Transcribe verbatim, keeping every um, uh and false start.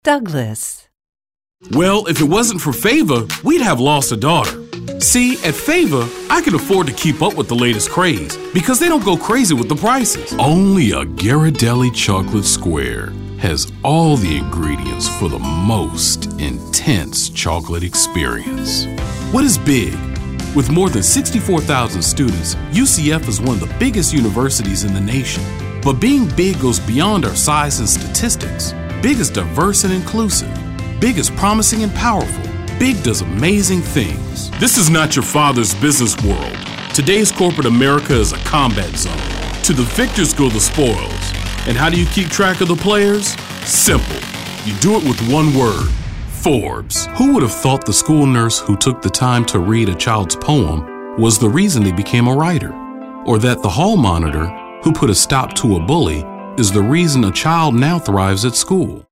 Douglas. Well, if it wasn't for Fava, we'd have lost a daughter. See, at Fava, I can afford to keep up with the latest craze because they don't go crazy with the prices. Only a Ghirardelli chocolate square has all the ingredients for the most intense chocolate experience. What is big? With more than sixty-four thousand students, U C F is one of the biggest universities in the nation. But being big goes beyond our size and statistics. Big is diverse and inclusive. Big is promising and powerful. Big does amazing things. This is not your father's business world. Today's corporate America is a combat zone. To the victors go the spoils. And how do you keep track of the players? Simple. You do it with one word. Forbes. Who would have thought the school nurse who took the time to read a child's poem was the reason they became a writer? Or that the hall monitor who put a stop to a bully is the reason a child now thrives at school?